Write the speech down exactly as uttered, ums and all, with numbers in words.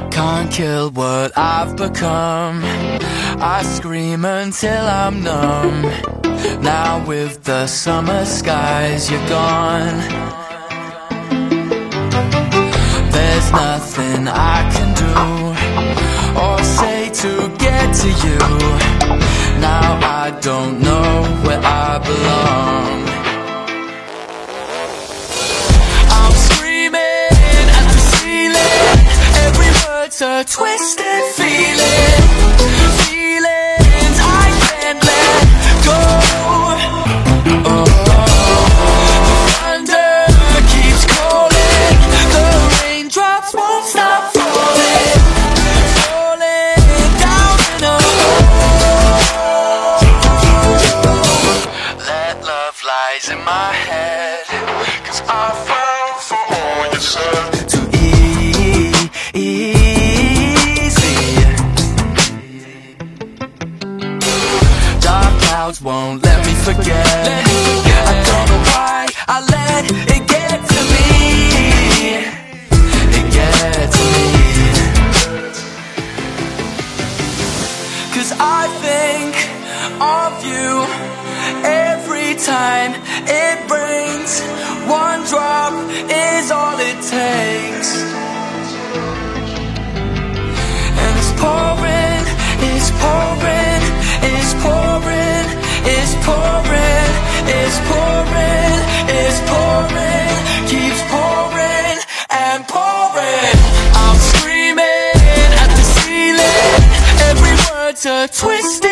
Can't kill what I've become. I scream until I'm numb. Now with the summer skies, you're gone. There's nothing I can do or say to get to you. Now I don't know where I belong. I'm screaming at the ceiling. Every word's a twisted feeling. Feelings I can't let go. Oh, the thunder keeps calling. The raindrops won't stop falling. Falling down in a hole. Let love lies in my head, 'cause I fell for all you said. Too easy. Dark clouds won't let me forget. I don't know why I let it get to me. It gets to me. 'Cause I think of you every time it rains. One drop is all it takes. And it's pouring, it's pouring, it's pouring, it's pouring, it's pouring, it's pouring, keeps pouring and pouring. I'm screaming at the ceiling. Every word's a twist.